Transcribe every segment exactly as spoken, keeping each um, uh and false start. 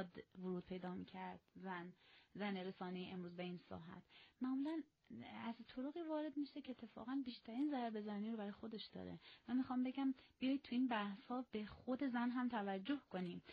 زیاد ورود پیدا میکرد زن زن رسانه امروز به این ساحت، معمولا از طرقی وارد میشه که اتفاقا بیشترین ضربه زنی رو برای خودش داره. من میخوام بگم بیایید تو این بحث ها به خود زن هم توجه کنیم.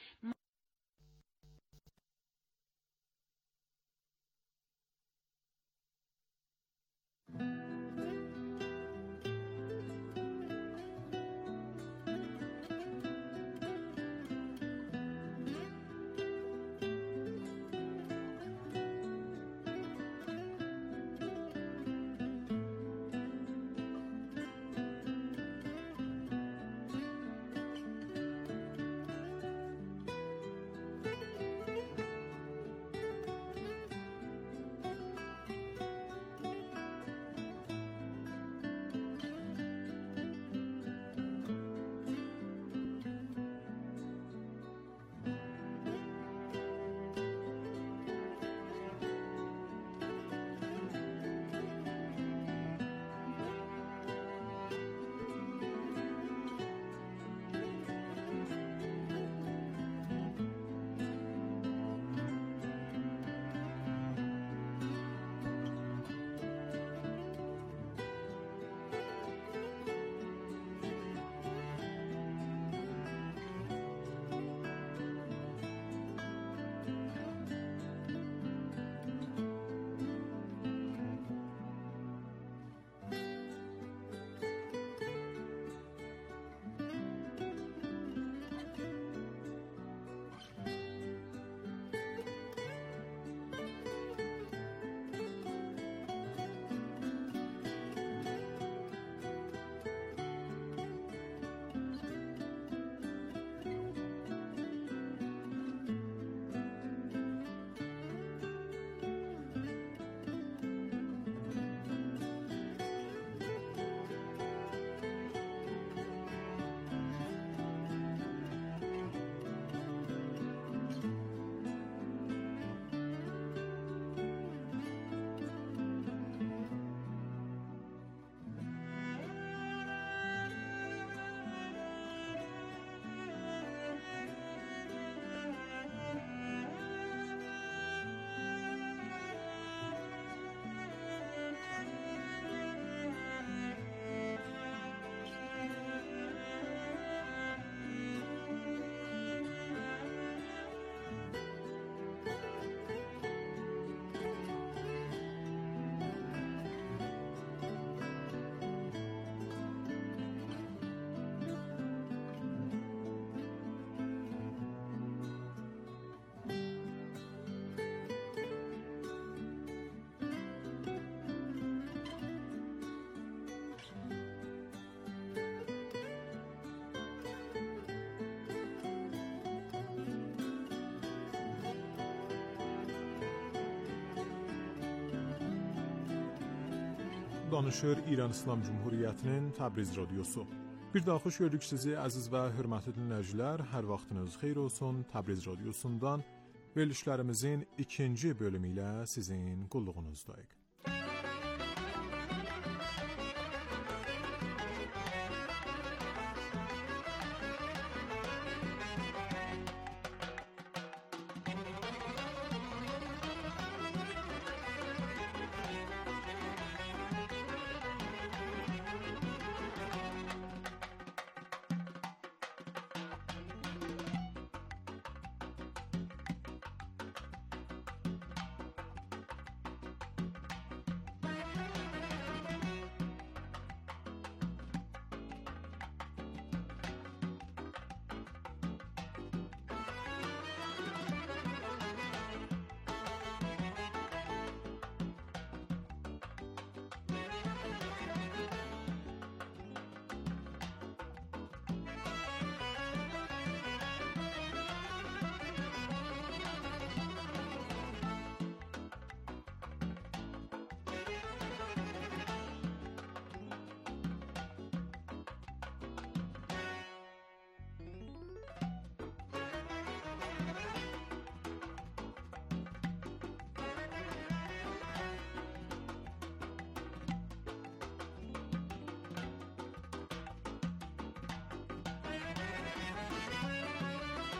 Danışır İran İslam Cumhuriyyətinin Təbriz radiosu. Bir daha xoş gördük sizi əziz və hörmətli dinləyicilər. Hər vaxtınız xeyir olsun. Təbriz radiosundan verilişlərimizin ikinci bölümü ilə sizin qulluğunuzdayıq.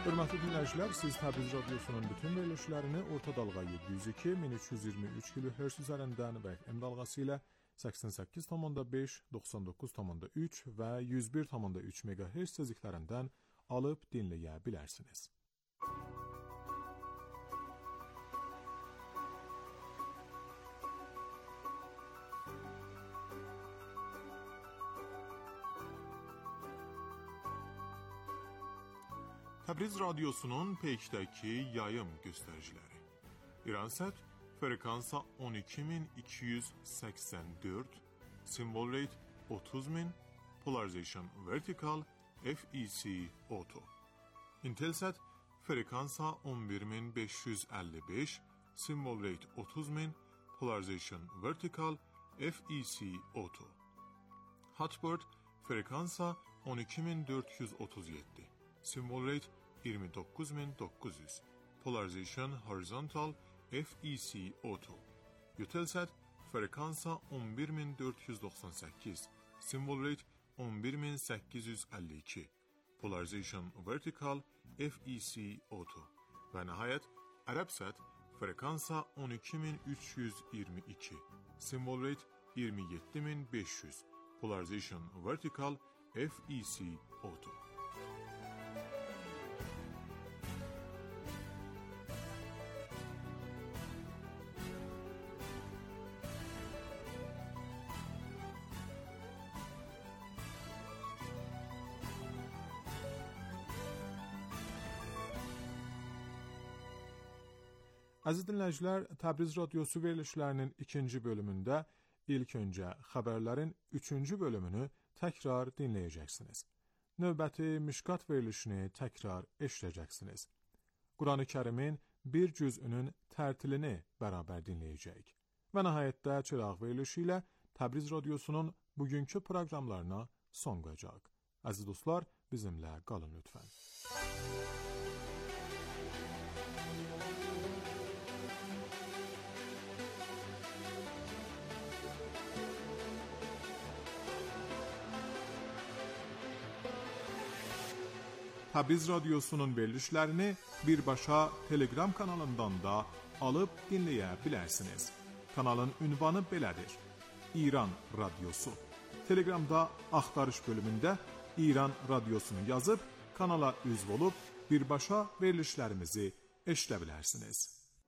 Hörmətli dinləyicilər, siz Təbriz Radiosunun bütün verilişlərini orta dalğa yeddi yüz iki min üç yüz iyirmi üç kilohertz üzərindən və F M dalğası ilə səksən səkkiz nöqtə beş, doxsan doqquz nöqtə üç və yüz bir nöqtə üç megahertz tezliklərindən alıb dinləyə bilərsiniz. Təbriz Radiosunun peykdəki yayım göstəriciləri. İransat frekansa on iki min iki yüz səksən dörd, symbol rate otuz min, polarization vertical, F E C auto. Intelsat frekansa on bir min beş yüz əlli beş, symbol rate otuz min, polarization vertical, F E C auto. Hotbird frekansa on iki min dörd yüz otuz yeddi, symbol rate iyirmi doqquz min doqquz yüz, polarization horizontal, F E C auto. Eutelsat frekansa on bir min dörd yüz doxsan səkkiz, symbol rate on bir min səkkiz yüz əlli iki, polarization vertical, F E C auto. Və nəhayət Arabsat frekansa on iki min üç yüz iyirmi iki, symbol rate iyirmi yeddi min beş yüz, polarization vertical, F E C auto. Əziz dinləyicilər, Təbriz Radiosu verilişlərinin ikinci bölümündə ilk öncə xəbərlərin üçüncü bölümünü təkrar dinləyəcəksiniz. Növbəti Mişqat verilişini təkrar eşidəcəksiniz. Quran-ı Kərimin bir cüzünün tərtilini bərabər dinləyəcəyik. Və nəhayətdə çıraq verilişi ilə Təbriz Radiosunun bugünkü proqramlarına son qoyacaq. Əziz dostlar, bizimlə qalın lütfən. Təbriz Radiosunun verilişlərini birbaşa Telegram kanalından da alıb dinləyə bilərsiniz. Kanalın ünvanı belədir: İran Radiosu. Telegramda axtarış bölümündə İran Radiosunu yazıb kanala üzv olub birbaşa verilişlərimizi eşidə bilərsiniz.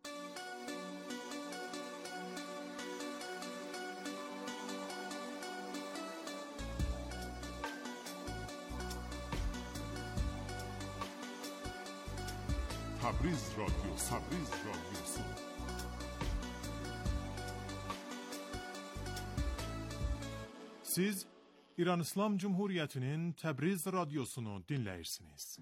Təbriz Radiosu, Təbriz Radiosu. Siz İran İslam Cumhuriyyətinin Təbriz Radiosunu dinləyirsiniz.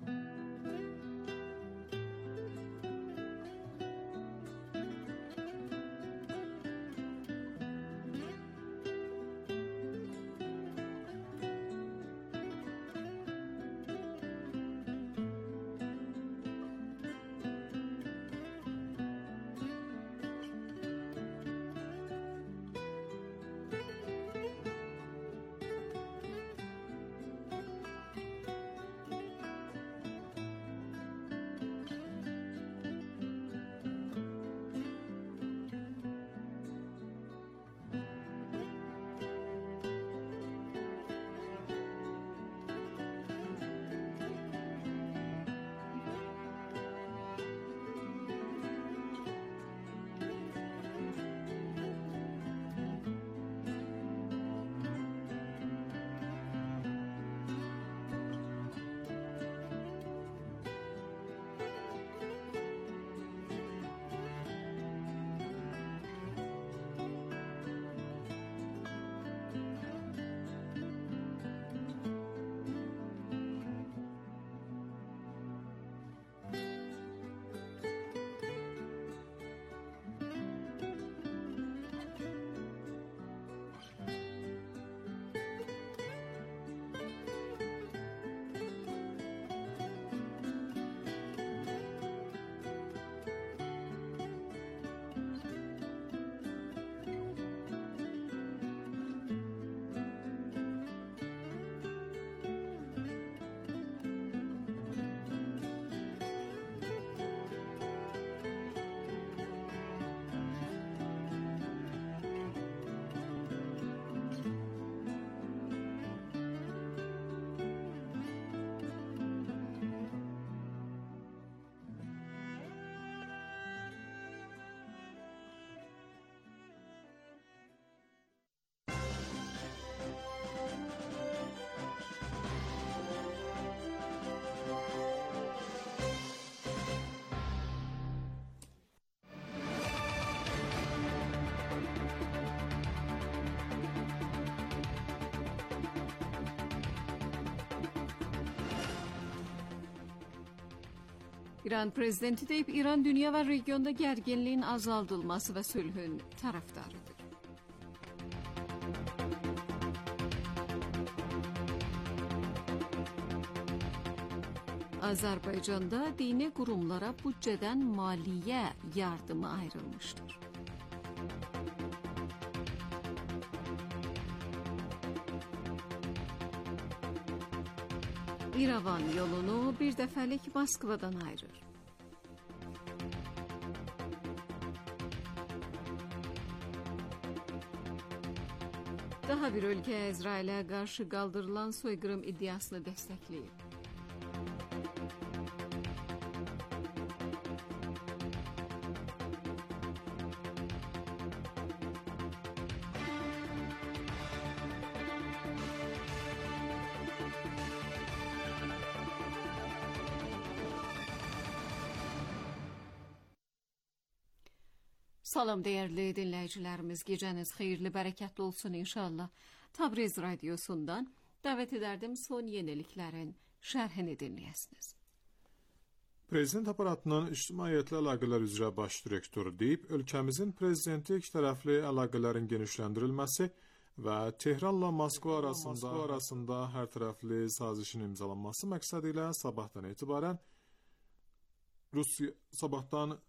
İran prezidenti deyib, İran dünya və regionda gərginliyin azaldılması və sülhün tərəfdarıdır. Azərbaycanda dini qurumlara büdcədən maliyyə yardımı ayrılmışdır. İrəvan yolunu bir dəfəlik Moskvadan ayırır. Daha bir ölkə İsrailə qarşı qaldırılan soyqırım iddiasını dəstəkləyir. Salam değerli dinləyicilərimiz, gecəniz xeyirli, bərəkətli olsun inşallah. Tabriz Radyosu'ndan davet ederdim son yeniliklərin şərhini dinləyəsiniz. Prezident aparatının ictimaiyyətlə əlaqələr üzrə baş direktoru deyib, ölkəmizin prezidenti iki tərəfli əlaqələrin genişləndirilməsi və Tehranla Moskva arasında, Moskva arasında hər tərəfli sazişin imzalanması məqsədi ilə sabahdan etibarən Rusiya sabahdan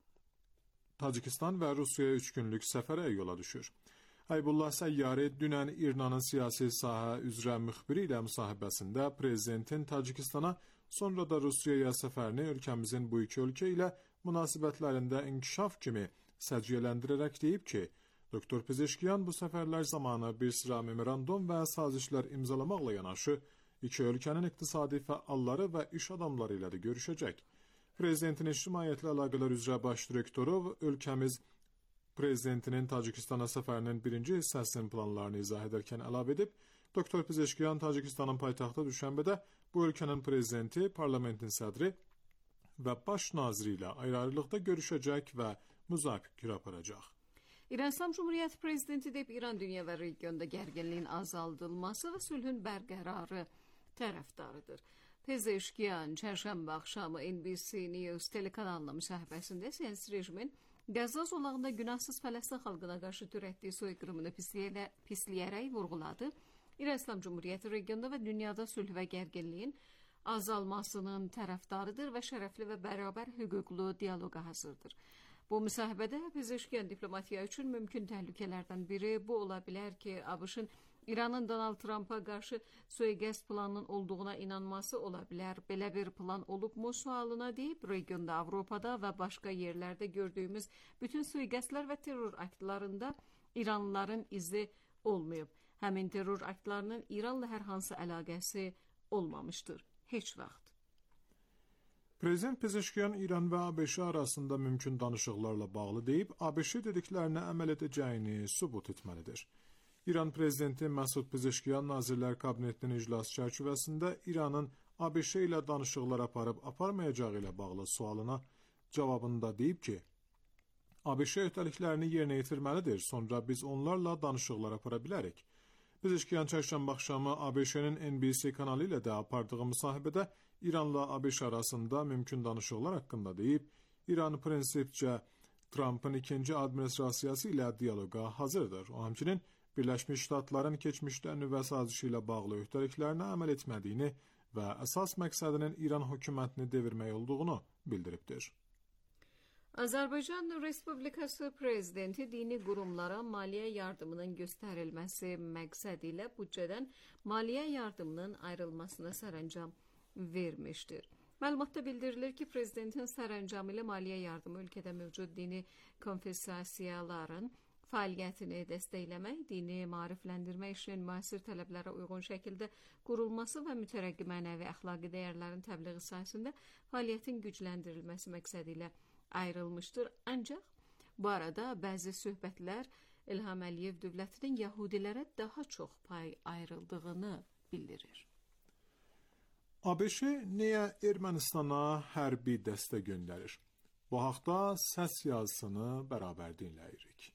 Tacikistan və Rusiyaya üç günlük səfərə yola düşür. Aybullah Səyyari dünən İranın siyasi sahə üzrə müxbiri ilə müsahibəsində prezidentin Tacikistana, sonra da Rusiyaya səfərini ölkəmizin bu iki ölkə ilə münasibətlərində inkişaf kimi səciyyələndirərək deyib ki, Doktor Pezeşkiyan bu səfərlər zamanı bir sıra memorandum və sazişlər imzalamaqla yanaşı, iki ölkənin iqtisadi fəalları və iş adamları ilə də görüşəcək. Prezidentin ictimaiyyətlə əlaqələr üzrə baş direktoru ölkəmiz prezidentinin Tacikistana səfərinin birinci hissəsinin planlarını izah edərkən əlavə edib, Doktor Pezeşkiyan Tacikistanın paytaxtı Düşənbədə bu ölkənin prezidenti, parlamentin sədri və baş naziri ilə ayrı-ayrılıqda görüşəcək və müzakirə aparacaq. İran İslam Cumhuriyeti prezidenti deyib, İran dünya və regionda gərginliyin azaldılması və sülhün bərqərarı tərəfdarıdır. Pezeşkiyan çərşənbə axşamı N B C News telekanalına müsahibəsində siyasi rejimin Qəzza zolağında günahsız Fələstin xalqına qarşı törətdiyi soyqırımını pisləyərək, pisləyərək vurğuladı. İran İslam Cumhuriyeti regionda və dünyada sülh və gərginliyin azalmasının tərəfdarıdır və şərəfli və bərabər hüquqlu dialoqa hazırdır. Bu müsahibədə Pezeşkiyan diplomatiya üçün mümkün təhlükələrdən biri bu ola bilər ki, ABŞ-ın İranın Donald Trump'a qarşı suiqəst planının olduğuna inanması ola bilər. Belə bir plan olubmu sualına deyib, regionda, Avropada və başqa yerlərdə gördüyümüz bütün suiqəstlər və terror aktlarında İranlıların izi olmayıb. Həmin terror aktlarının İranla hər hansı əlaqəsi olmamışdır. Heç vaxt. Prezident Pezeşkiyan İran və ABŞ arasında mümkün danışıqlarla bağlı deyib, ABŞ dediklərinə əməl edəcəyini sübut etməlidir. İran prezidenti Məsud Pezeşkiyan Nazirlər Kabinetinin iclası çərçivəsində İranın ABŞ ilə danışıqlar aparıb aparmayacağı ilə bağlı sualına cavabında deyib ki, ABŞ öhdəliklərini yerinə yetirməlidir, sonra biz onlarla danışıqlar apara bilərik. Pezeşkiyan çərşənbə axşamı ABŞ-nin N B C kanalı ilə də apardığı müsahibədə İranla ABŞ arasında mümkün danışıqlar haqqında deyib, İran prinsipcə Trump'ın ikinci administrasiyası ilə dialoqa hazırdır. O həmçinin Birləşmiş Ştatların keçmişdə nüvə sazişi ilə bağlı öhdəliklərinə əməl etmədiyini və əsas məqsədinin İran hökumətini devirmək olduğunu bildiribdir. Azərbaycan Respublikası prezidenti dini qurumlara maliyyə yardımının göstərilməsi məqsədi ilə büdcədən maliyyə yardımının ayrılmasına sərəncam vermişdir. Məlumatda bildirilir ki, prezidentin sərəncamı ilə maliyyə yardımı ölkədə mövcud dini konfessiyaların fəaliyyətini dəstəkləmək, dini maarifləndirmə işinin müasir tələblərə uyğun şəkildə qurulması və mütərəqqi mənəvi əxlaqi dəyərlərin təbliği sayəsində fəaliyyətin gücləndirilməsi məqsədi ilə ayrılmışdır. Ancaq bu arada bəzi söhbətlər İlham Əliyev dövlətinin Yahudilərə daha çox pay ayrıldığını bildirir. ABŞ niyə Ermənistana hərbi dəstək göndərir? Bu haqda səs yazısını bərabər dinləyirik.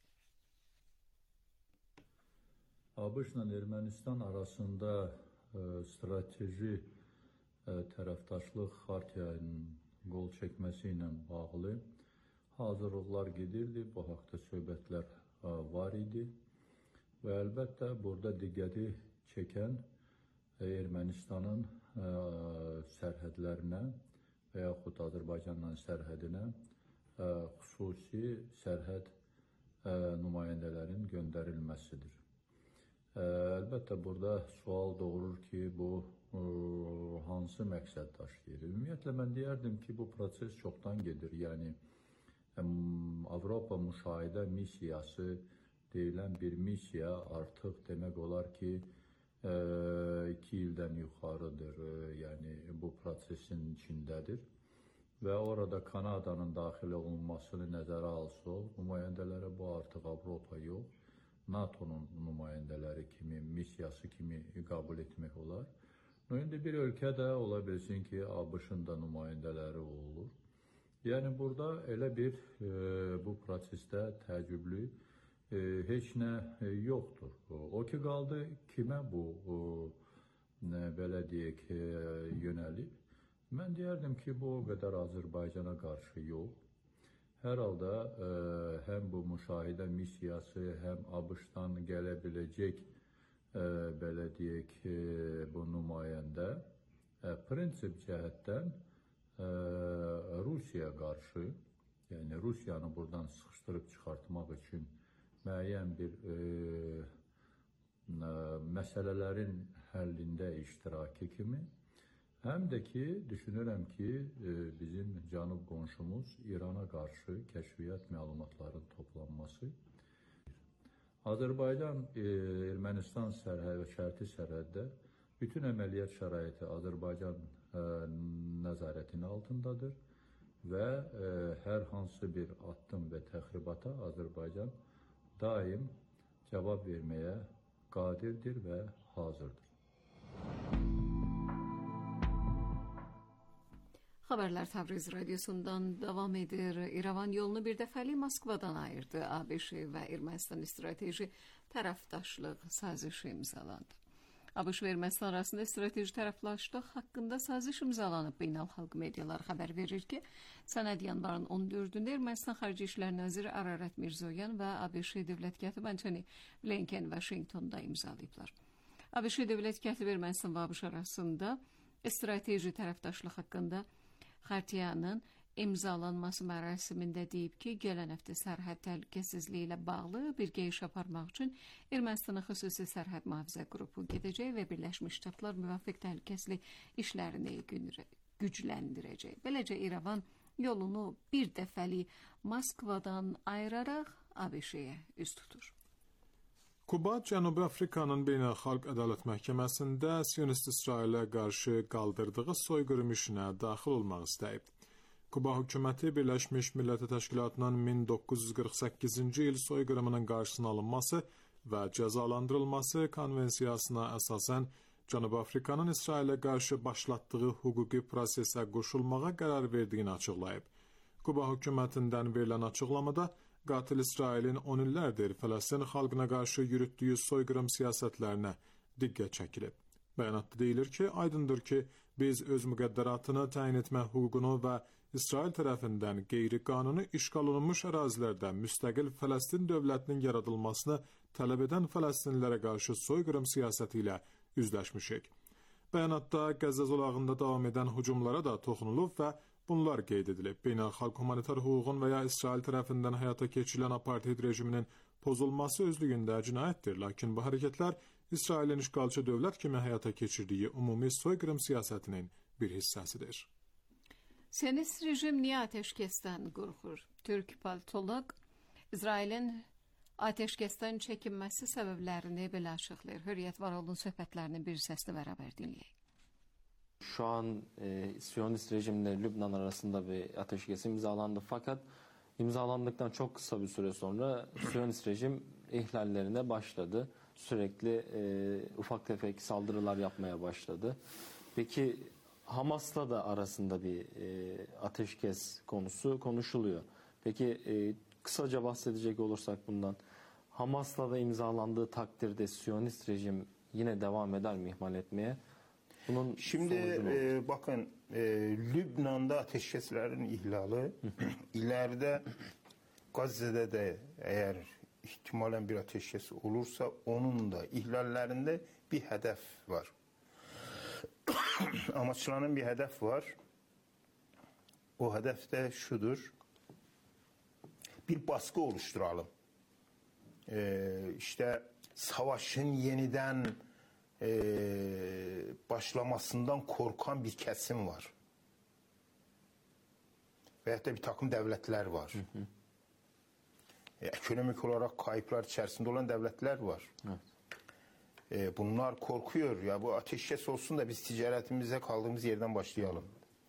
ABŞ-la Ermənistan arasında e, strateji e, tərəfdaşlıq xartiyasının qol çəkməsi ilə bağlı hazırlıqlar gedirdi. Bu haqda söhbətlər var idi. Və əlbəttə burada diqqəti çəkən Ermənistanın sərhədlərinə və yaxud Azərbaycanla sərhədinə xüsusi sərhəd nümayəndələrin göndərilməsidir. Əlbəttə burada sual doğurur ki, bu hansı məqsəd daşıyır? Ümumiyyətlə mən deyərdim ki, bu proses çoxdan gedir. Yəni Avropa müşahidə missiyası deyilən bir missiya artıq demək olar ki, iki ildən yuxarıdır. Yəni bu prosesin içindədir. Və orada Kanadanın daxil olunmasını nəzərə alsaq, nümayəndələrə bu artıq Avropa yox, NATO'nun nümayəndələri kimi, missiyası kimi qəbul etmək olar. İndi bir ölkə də ola bilsin ki, ABŞ-ın da nümayəndələri olur. Yəni burada elə bir bu prosesdə təəccüblü heç nə yoxdur. O ki qaldı kimə bu belə deyək yönəlib? Mən deyərdim ki, bu o qədər Azərbaycana qarşı yox. Hər halda həm bu müşahidə missiyası, həm ABŞ-dan gələ biləcək belə deyək bu nümayəndə prinsip cəhətdən Rusiya qarşı, yəni Rusiyanı buradan sıxışdırıb çıxartmaq üçün müəyyən bir məsələlərin həllində iştiraki kimi, həm də ki, düşünürəm ki, bizim cənub qonşumuz İrana qarşı kəşfiyyat məlumatların toplanması. Azərbaycan, Ermənistan şərti sərhəddə bütün əməliyyat şəraiti Azərbaycan nəzarətinin altındadır və hər hansı bir addım və təxribata Azərbaycan daim cavab verməyə qadirdir və hazırdır. Xəbərlər Təbriz radiosundan davam edir. İrəvan yolunu birdəfəlik Moskvadan ayırdı. ABŞ və Ermənistan strateji tərəfdaşlıq sazişi imzalandı. ABŞ və Ermənistan arasında strateji tərəfdaşlıq haqqında saziş imzalanıb. Beynəlxalq medialar xəbər verir ki, sənəd yanvarın on dördündə Ermənistan Xarici İşlər Naziri Ararat Mirzoyan və ABŞ dövlət katibi Antony Blinken Vaşinqtonda imzalayıblar. ABŞ dövlət katibi Ermənistan və ABŞ arasında strateji tərəfdaşlıq haqqında Xərtiyanın imzalanması mərasimində deyib ki, gələn həftə sərhəd təhlükəsizliyi ilə bağlı birgə iş aparmaq üçün Ermənistanın xüsusi sərhəd mühafizə qrupu gedəcək və Birləşmiş Ştatlar müvafiq təhlükəsizlik işlərini gücləndirəcək. Beləcə İrəvan yolunu bir dəfəlik Moskvadan ayıraraq ABŞ-yə üz tutur. Kuba, Cənubi Afrikanın Beynəlxalq Ədalət Məhkəməsində Siyonist İsrailə qarşı qaldırdığı soyqırım işinə daxil olmaq istəyib. Kuba hökuməti Birləşmiş Millətlər Təşkilatının min doqquz yüz qırx səkkizinci il soyqırımının qarşısının alınması və cəzalandırılması konvensiyasına əsasən Cənubi Afrikanın İsrailə qarşı başlatdığı hüquqi prosesə qoşulmağa qərar verdiyini açıqlayıb. Kuba hökumətindən verilən açıqlamada qatil İsrailin on illərdir Fələstin xalqına qarşı yürütdüyü soyqırım siyasətlərinə diqqət çəkilib. Bəyanatda deyilir ki, aydındır ki, biz öz müqəddəratını təyin etmə hüququnu və İsrail tərəfindən qeyri-qanuni işğal olunmuş ərazilərdə müstəqil Fələstin dövlətinin yaradılmasını tələb edən Fələstinlilərə qarşı soyqırım siyasəti ilə üzləşmişik. Bəyanatda Qəzza zolağında davam edən hücumlara da toxunulub və bunlar qeyd edilib. Beynəlxalq humanitar hüququn və ya İsrail tərəfindən həyata keçirilən apartheid rejiminin pozulması özlüyündə cinayətdir, lakin bu hərəkətlər İsrailin işğalçı dövlət kimi həyata keçirdiyi ümumi soyqırım siyasətinin bir hissəsidir. Siyonist rejim niyə atəşkəsdən qorxur? Türk politoloq İsrailin atəşkəsdən çəkinməsi səbəblərini belə açıqlayır. Hürriyyət Varoğlu'nun söhbətlərini bir səslə beraber dinləyək. Şu an e, Siyonist rejimle Lübnan arasında bir ateşkes imzalandı. Fakat imzalandıktan çok kısa bir süre sonra Siyonist rejim ihlallerine başladı. Sürekli e, ufak tefek saldırılar yapmaya başladı. Peki Hamas'la da arasında bir e, ateşkes konusu konuşuluyor. Peki e, kısaca bahsedecek olursak bundan, Hamas'la da imzalandığı takdirde Siyonist rejim yine devam eder mi ihmal etmeye? Bunun Şimdi e, bakın e, Lübnan'da ateşkeslerin ihlali ileride Gazze'de de eğer ihtimalen bir ateşkes olursa onun da ihlallerinde bir hedef var. Amaçlanan bir hedef var. O hedef de şudur. Bir baskı oluşturalım. Ee, işte savaşın yeniden e, başlamasından korkan bir kesim var. Veyahut da bir takım devletler var. Hı hı. E, ekonomik olarak kayıplar içerisinde olan devletler var. Evet. E, bunlar korkuyor. Ya bu ateşkes olsun da biz ticaretimize kaldığımız yerden başlayalım.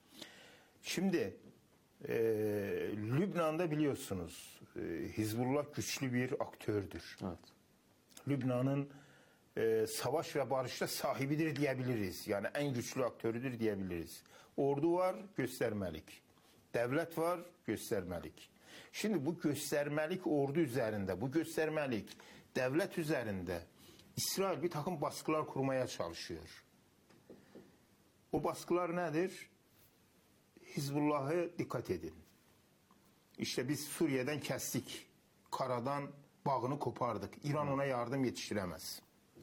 Şimdi e, Lübnan'da biliyorsunuz e, Hizbullah güçlü bir aktördür. Evet. Lübnan'ın e, savaş ve barışta sahibidir diyebiliriz. Yani en güçlü aktörüdür diyebiliriz. Ordu var, göstermelik. Devlet var, göstermelik. Şimdi bu göstermelik ordu üzerinde, bu göstermelik devlet üzerinde İsrail bir takım baskılar kurmaya çalışıyor. O baskılar nedir? Hizbullah'ı dikkat edin. İşte biz Suriye'den kestik. Karadan bağını kopardık. İran ona yardım yetiştiremez.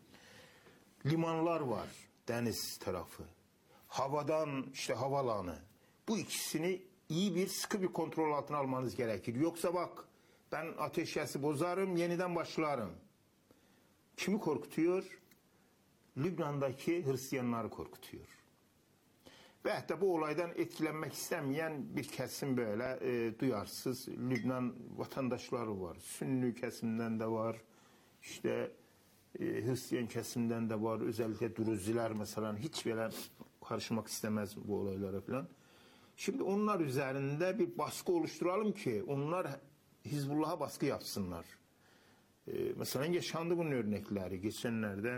Limanlar var. Deniz tarafı. Havadan işte havalanı. Bu ikisini iyi bir sıkı bir kontrol altına almanız gerekir. Yoksa bak ben ateşkesi bozarım, yeniden başlarım. Kimi korkutuyor? Lübnan'daki Hristiyanları korkutuyor. Ve hatta bu olaydan etkilenmek istemeyen bir kesim böyle e, duyarsız Lübnan vatandaşları var. Sünni kesimden de var. İşte e, Hristiyan kesimden de var. Özellikle Druziler mesela hiç böyle karışmak istemez bu olaylara falan. Şimdi onlar üzerinde bir baskı oluşturalım ki onlar Hizbullah'a baskı yapsınlar. Ee, mesela yaşandı bunun örnekleri. Geçenlerde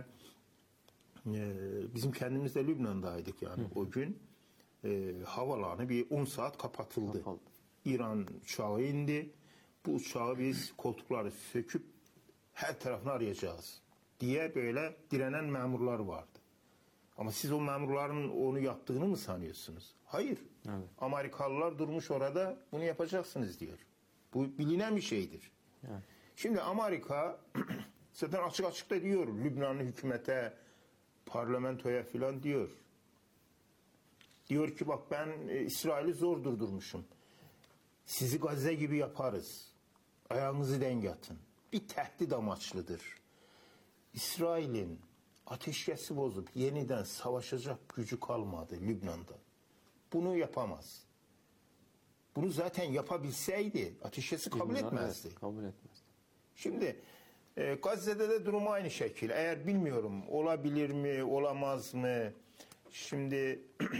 e, bizim kendimiz de Lübnan'daydık yani Hı. o gün. E, havalanı bir on saat kapatıldı. Kapalı. İran uçağı indi. Bu uçağı biz koltukları söküp her tarafını arayacağız diye böyle direnen memurlar vardı. Ama siz o memurların onu yaptığını mı sanıyorsunuz? Hayır. Evet. Amerikalılar durmuş orada bunu yapacaksınız diyor. Bu bilinen bir şeydir. Evet. Şimdi Amerika zaten açık açık da diyor. Lübnanlı hükümete, parlamentoya filan diyor. Diyor ki bak ben e, İsrail'i zor durdurmuşum. Sizi Gazze gibi yaparız. Ayağınızı denk atın. Bir tehdit amaçlıdır. İsrail'in ateşkesi bozup yeniden savaşacak gücü kalmadı Lübnan'da. Bunu yapamaz. Bunu zaten yapabilseydi ateşkesi kabul etmezdi. Evet, kabul etmezdi. Şimdi e, Gazze'de de durum aynı şekil. Eğer bilmiyorum olabilir mi, olamaz mı? Şimdi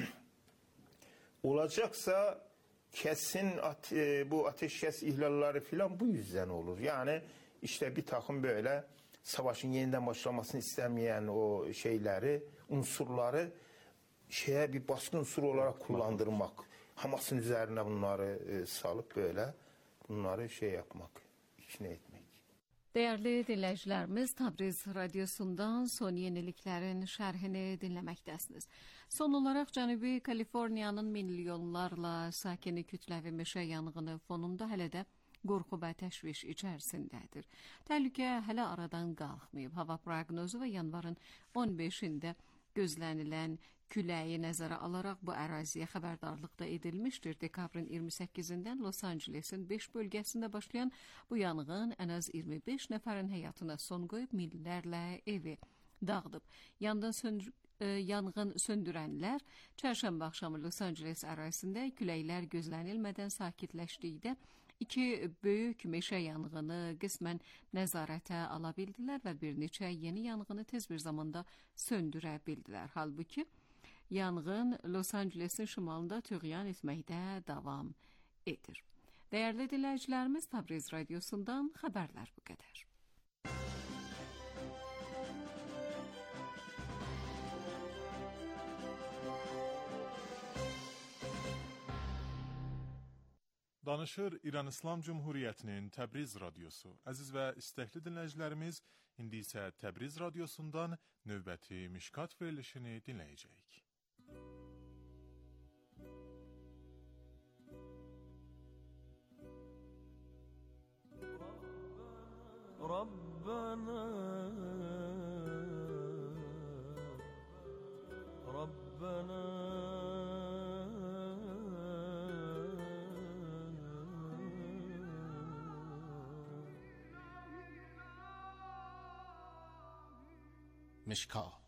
olacaksa kesin at, e, bu ateşkes ihlalleri falan bu yüzden olur. Yani işte bir takım böyle savaşın yeniden başlamasını istemeyen o şeyleri, unsurları şeye bir baskın unsur olarak kullandırmak. Hamas'ın üzerine bunları e, salıp böyle bunları şey yapmak, içine etmek. Değerli dinləyicilərimiz, Tabriz Radyosu'ndan son yeniliklərin şərhini dinləməkdəsiniz. Son olaraq Cənubi Kaliforniyanın milyonlarla sakini kütləvi meşə yanğını fonunda hələ də qorxu və təşviş içərisindədir. Təhlükə hələ aradan qalxmayıb. Hava proqnozu və yanvarın on beşində gözlənilən küləyi nəzərə alaraq bu əraziyə xəbərdarlıq da edilmişdir. Dekabrın iyirmi səkkizindən Los Angeles'in beş bölgəsində başlayan bu yanğın ən az iyirmi beş nəfərin həyatına son qoyub minlərlə evi dağıdıb. Yandan söndür e, yanğın söndürənlər çərşənbə axşamı Los Angeles ərazisində küləklər gözlənilmədən sakitləşdikdə iki böyük meşə yanğını qismən nəzarətə ala bildilər və bir neçə yeni yanğını tez bir zamanda söndürə bildilər. Halbuki yanğın Los Angeles'in şimalında tüğyan etməkdə davam edir. Değerli dinləyicilərimiz, Tabriz Radyosu'ndan xəbərlər bu qədər. Danışır İran İslam Cumhuriyyətinin Təbriz Radyosu. Əziz və istəkli dinləyicilərimiz, indi isə Təbriz Radyosundan növbəti Mişkat verilişini dinləyəcəyik. ربنا ربنا مشکا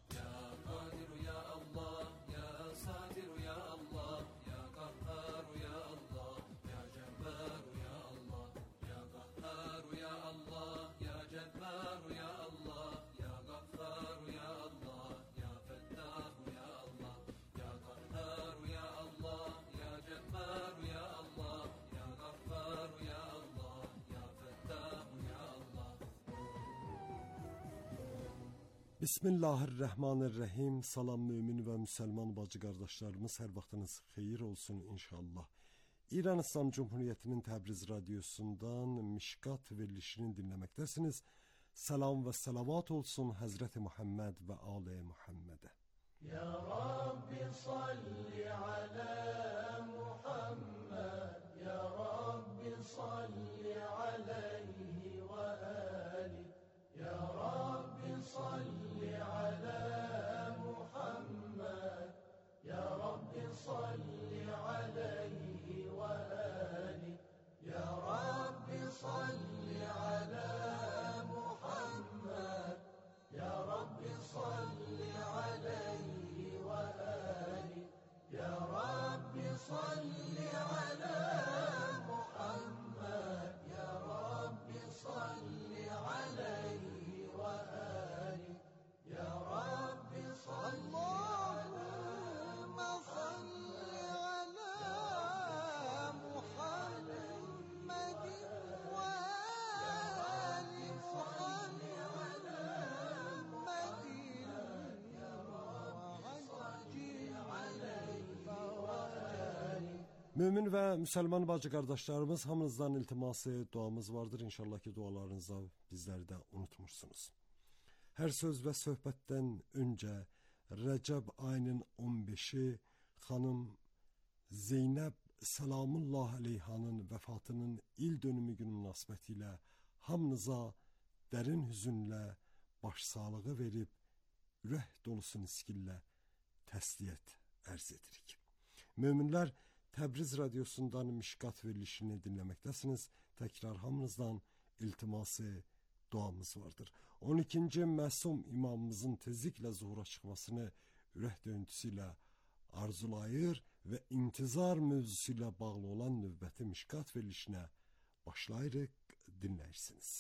Bismillahirrahmanirrahim. Salam mümin və müsəlman bacı qardaşlarımız, hər vaxtınız xeyir olsun inşallah. İran İslam Cumhuriyyətinin Təbriz radiosundan Mişkat verilişini dinləməkdəsiniz. Salam və salavat olsun Həzrəti Muhammed və Ali Muhammedə. Ya Rabbi salli alə Muhammed, Ya Rabbi salli aleyhi və ali, Ya Rabbi salli alə Muhammed, Ya Rabbi salli aleyhi və ali, Ya Rabbi salli alə Muhammed, Ya Rabbi salli aleyhi və ali, Ya Rabbi salli alə Muhammed, Ya Rabbi salli aleyhi və ali, Ya Rabbi salli Allahümme salli ala Muhammedin ve ali salli ala Muhammedin ya Rabbi aleyhi ve ali. Mümin və müsəlman bacı qardaşlarımız, hamınızdan iltiması, duamız vardır. İnşallah ki dualarınızı bizləri də unutmursunuz. Hər söz və söhbətdən öncə Rəcəb ayının on beşi xanım Zeynəb Salamullah Aleyhanın vəfatının il dönümü günü münasibəti ilə hamınıza dərin hüzünlə başsağlığı verib, ürək dolusu nisgillə təsliyyət ərz edirik. Möminlər, Təbriz radiosundan Mişkat verilişini dinləməkdəsiniz. Təkrar hamınızdan iltiması, duamız vardır. on ikinci məsum imamımızın tezliklə zuhura çıxmasını ürək döyüntüsü ilə arzulayır və intizar mövzusu ilə bağlı olan növbəti Mişkat verilişinə başlayırıq, dinləyirsiniz.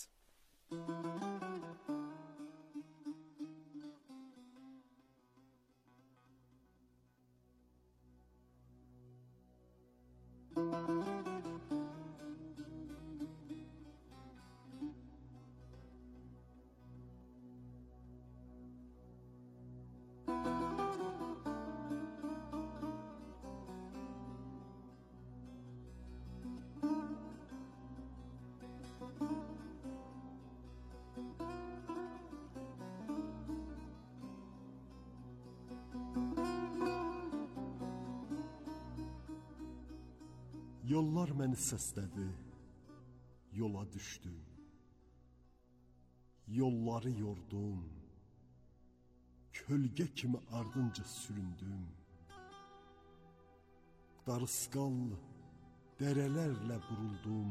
Yollar məni səslədi, yola düşdüm, yolları yordum, kölgə kimi ardınca süründüm. Darısqal dərələrlə vuruldum,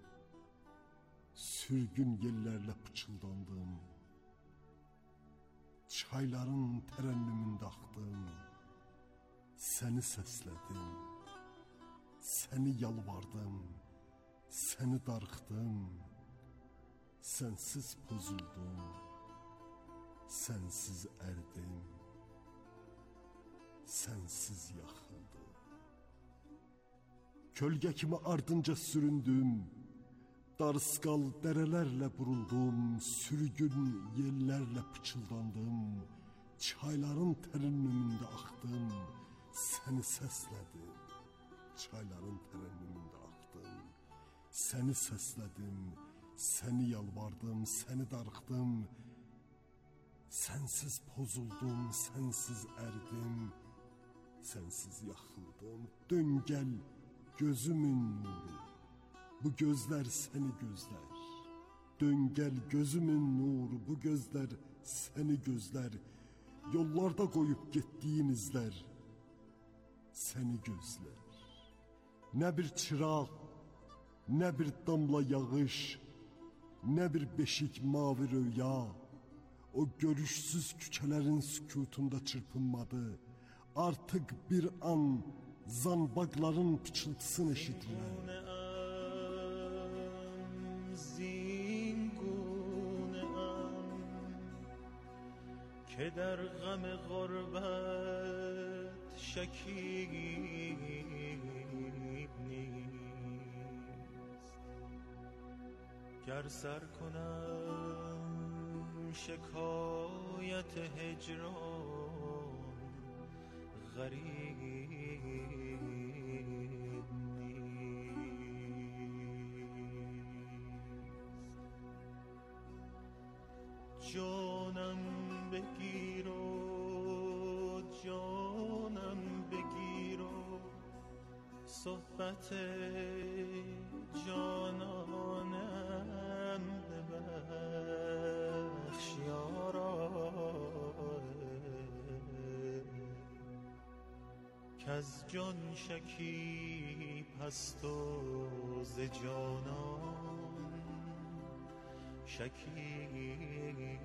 sürgün yellərlə pıçıldandım, çayların tərənnümündə axdım, səni səslədim. Səni yalvardım, səni darıxdım, sənsiz pozuldum, sənsiz ərdim, sənsiz yaxıldım. Kölgə kimi ardınca süründüm, darısqal dərələrlə vuruldum, sürgün yellərlə pıçıldandım, çayların tərənnümündə axdım, səni səslədim. Çayların tərənnümündə axdım, səni səslədim, səni yalvardım, səni darıxdım, sənsiz pozuldum, sənsiz ərdim, sənsiz yaxıldım. Dön gəl gözümün nuru, bu gözlər səni gözlər, Dön gel gözümün nuru, bu gözler seni gözler. Yollarda koyup gittiğin izler seni gözler. Ne bir çıraq, ne bir damla yağış, ne bir beşik mavi rüya. O görüşsüz küçelerin sükutunda çırpınmadı. Artık bir an zanbaqların pıçıltısını eşitdiler. که در غم غربت شکیب نیست گر سر کنم شکایت هجران غریب نیست جانم بگیر و جانم بگیر و صحبت جانانم ببخش یارا کز جان شکیب هست و ز جانان شکیب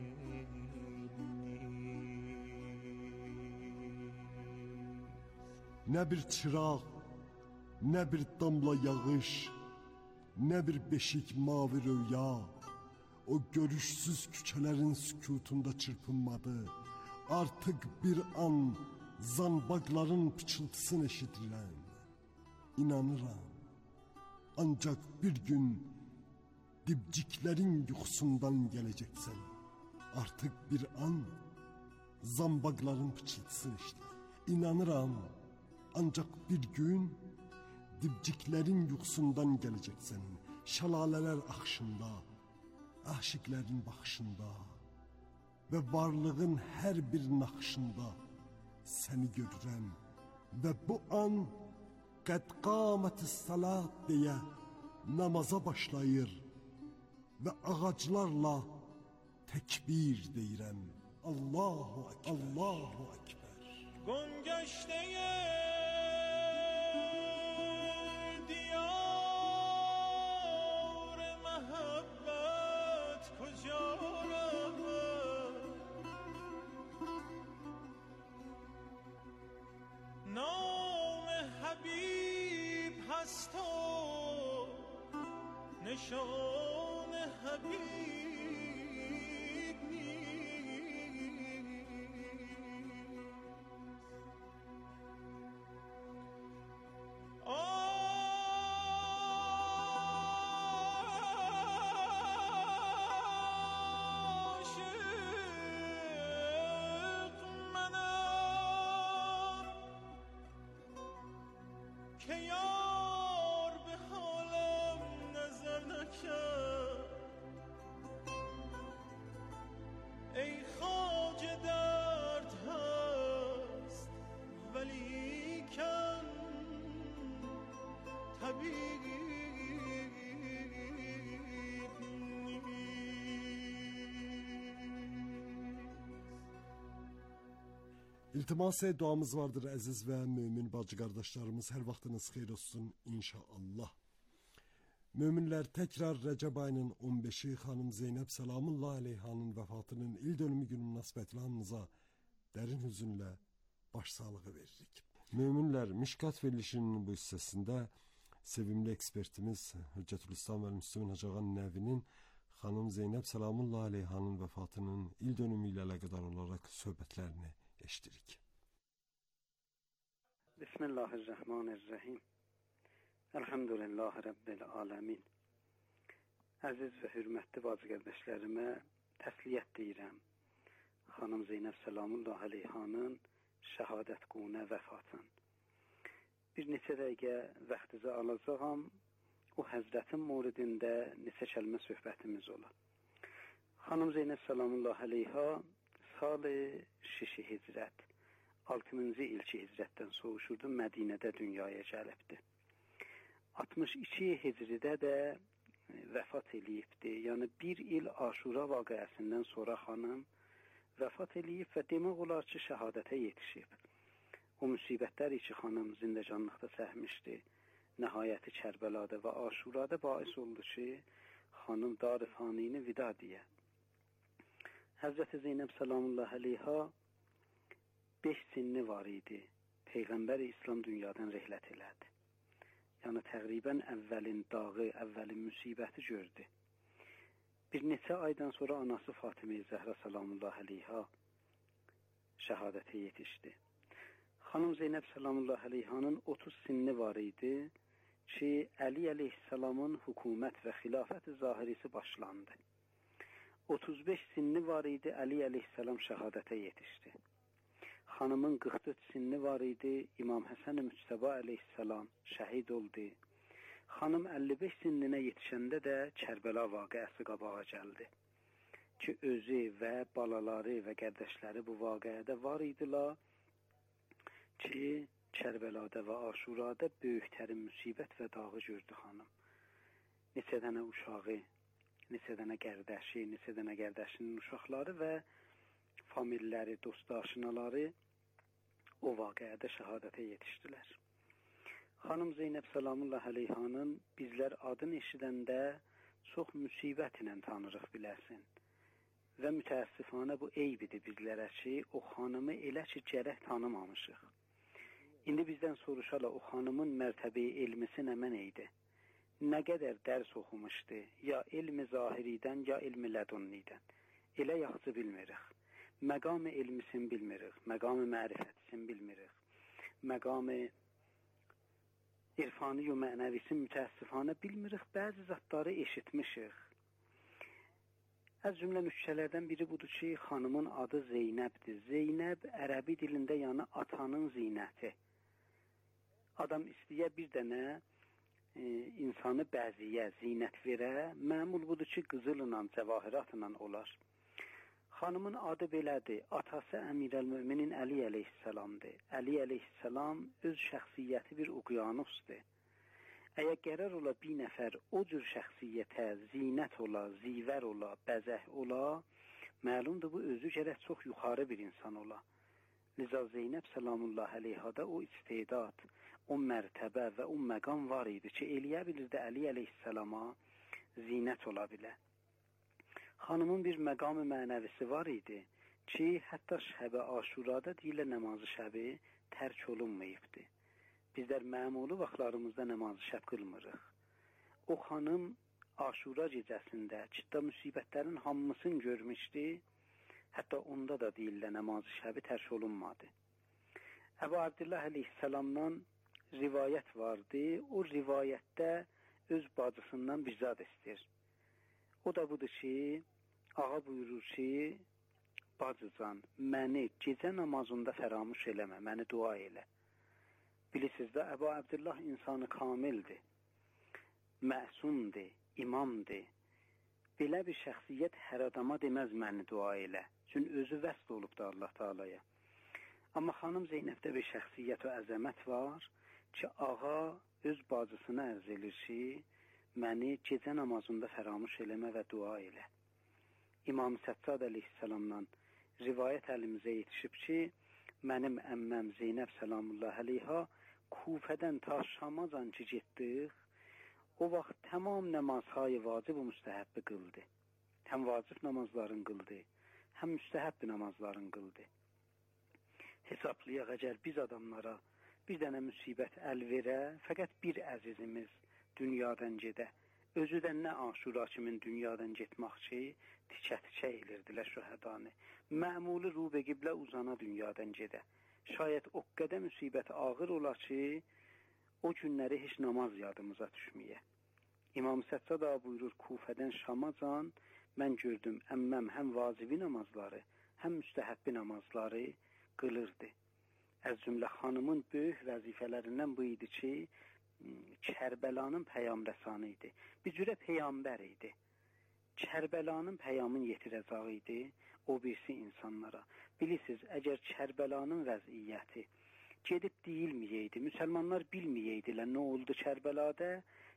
Ne bir çıraq, ne bir damla yağış, ne bir beşik mavi rüya. O görüşsüz küçelerin sükutunda çırpınmadı. Artık bir an zanbaqların pıçıltısını eşidirəm. İnanıram, ancak bir gün dibciklerin yuxusundan geleceksen. Artık bir an zanbaqların pıçıltısını eşidirəm. İnanıram, ancak bir gün dibciklerin yuxusundan geleceksen. Şelaleler akışında, aşıkların bakışında ve varlığın her bir nakşında seni görürəm. Ve bu an qad qametis salat diye namaza başlayır ve ağaclarla tekbir deyirəm. Allahu Ekber, Allahu Ekber. گنگشته دیار محبت کجا رود نام حبیب هست و نشان حبیب که یار به حالم نظر نکرد ای خواجه درد هست ولیکن طبیب İltimas-ı duamız vardır əziz və mümin bacı qardaşlarımız. Hər vaxtınız xeyir olsun inşallah. Müminlər, təkrar Rəcəb ayının on beşi xanım Zeynəb Səlamullah Aleyhanın vəfatının il dönümü günü münasibətilə hamınıza dərin hüzünlə başsağlığı veririk. Müminlər, Mişkat verilişinin bu hissəsində sevimli ekspertimiz Hüccətülislam və Müslümin Hacağan Nəvinin xanım Zeynəb Səlamullah Aleyhanın vəfatının il dönümü ilə əlaqədar olaraq söhbətlərini eşdirik. Bismillahirrahmanirrahim. Elhamdülillah Rabbil alemin. Əziz və hürmətli bacı qardaşlarıma təsliyyət deyirəm. Xanım Zeynəb Səlamullah Aleyhanın şəhadət günə vəfatın. Bir neçə dəqiqə vaxtınızı alacağam. O həzrətin muridində neçə kəlmə söhbətimiz ola. Xanım Zeynəb Səlamullah Aleyha sal şişi hicrət altıncı ilki hicrətdən soğuşurdu, Mədinədə dünyaya gəlibdi. altmış iki hicridə də vəfat eləyibdi. Yəni bir il Aşura vaqiəsindən sonra xanım vəfat eləyib və demək olar ki, şəhadətə yetişib. O müsibətlər ki, xanım zindəcanlıqda səhmişdi, nəhayəti Kərbəlada və Aşurada bais oldu ki, xanım dar-ı fanini vida deyə. Həzrəti Zeynəb salamullah əleyha beş sinni var idi. Peyğəmbər İslam dünyadan rəhlət elədi. Yəni təqribən əvvəlin dağı, əvvəlin müsibəti gördü. Bir neçə aydan sonra anası Fatimə-i Zəhra salamullah əleyha şəhadətə yetişdi. Xanım Zeynəb salamullah əleyhanın otuz sinni var idi ki, Əli əleyhissalamın hökumət və xilafət zahirisi başlandı. otuz beş sinni var idi, Əli əleyhissalam şəhadətə yetişdi. Xanımın qırx dörd sinni var idi, İmam Həsən-i Müctəba əleyhissalam şəhid oldu. Xanım əlli beş sinninə yetişəndə də Kərbəla vaqiəsi qabağa gəldi. Ki, özü və balaları və qərdəşləri bu vaqiədə var idilər ki, Kərbəlada və Aşurada böyüklərin müsibət və dağı gördü xanım. Neçə dənə uşağı, neçə dənə qərdəşi, neçə dənə qərdəşinin uşaqları və familləri, dost-aşinaları o vaqiədə şəhadətə yetişdilər. Xanım Zeynəb salamullah əleyhanın bizlər adını eşidəndə çox müsibət ilə tanırıq biləsin. Və mütəəssifanə bu eybidir bizlərə ki, o xanımı elə ki gərək tanımamışıq. İndi bizdən soruşala o xanımın mərtəbəyi elmisi nə mən idi? Nə qədər dərs oxumuşdu? Ya elmi zahiridən, ya elmi lədunnidən. Elə yaxşı bilmirik. Məqam-ı elmisin bilmirik, məqam-ı mərifətisin bilmirik, məqam-ı irfani və mənəvisin mütəəssifanə bilmirik, bəzi zatları eşitmişik. Az cümlə nüktələrdən biri budur ki, xanımın adı Zeynəbdir. Zeynəb ərəbi dilində yəni atanın zinəti. Adam istəyə bir dənə e, insanı bəziyə, zinət verə, məmul budur ki, qızılla, cəvahiratla olar. Xanımın adı belədir. Atası Əmirəl-Möminin Əli əleyhissalamdır. Əli əleyhissalam öz şəxsiyyəti bir uqyanusdur. Əgər qərar ola bir nəfər o cür şəxsiyyətə zinət ola, zivər ola, bəzək ola, məlumdur bu özü gərək çox yuxarı bir insan ola. Liza Zeynəb salamullah əleyhada o istedad, o mərtəbə və o məqam var idi ki, eləyə bilirdi Əli əleyhissalama zinət ola bilər. Xanımın bir məqam-ı mənəvisi var idi ki, hətta şəbə Aşurada deyilə namazı şəbi tərk olunmayıbdı. Bizlər məmulu vaxtlarımızda namazı şəb qılmırıq. O xanım Aşura gecəsində ciddi müsibətlərin hamısını görmüşdü, hətta onda da deyilə namazı şəbi tərk olunmadı. Əbu Abdillah əleyhissalamdan rivayət vardı, o rivayətdə öz bacısından bir zad istəyir. O da budur ki, ağa buyurur ki, bacıcan, məni gecə namazında fəramuş eləmə, məni dua elə. Bilirsiniz də, Əbu Abdillah insanı kamildir, məsumdur, imamdır. Belə bir şəxsiyyət hər adama deməz məni dua elə. Çünki özü vəsd olubdur Allah Teala'ya. Amma xanım Zeynəbdə bir şəxsiyyət və əzəmət var ki, ağa öz bacısına ərz edir ki, məni gecə namazında fəramuş eləmə və dua elə. İmam Səccad əleyhissalamdan rivayət əlimizə yetişib ki, mənim əmməm Zeynəb salamullah əleyha Kufədən ta Şamacan ki getdik, o vaxt tamam namazhay vacib və müstəhəbbi qıldı. Həm vacib namazların qıldı, həm müstəhəbbi namazların qıldı. Hesablayaq, əgər biz adamlara bir dənə müsibət əl verə, fəqət bir əzizimiz dünyadan gedə. Özü də nə Aşura kimin dünyadan getmək ki, tikə-tikə edirdilər şühədanı. Məmulu rubə qiblə uzana dünyadan gedə. Şayət o qədər müsibət ağır ola ki, o günləri heç namaz yadımıza düşməyə. İmam Səccad buyurur, Kufədən Şamacan mən gördüm, əmməm həm vacibi namazları, həm müstəhəbbi namazları qılırdı. Az cümlə xanımın böyük vəzifələrindən bu idi ki, Kərbəlanın peyğəmbərsanı idi. Bir cürə peyğəmbər idi. Kərbəlanın peyğamını yetirəcəyi idi o birisi insanlara. Bilirsiniz, əgər Kərbəlanın vəziyyəti gedib deyilməyəydi, müsəlmanlar bilməyəydilər nə oldu Kərbəlada,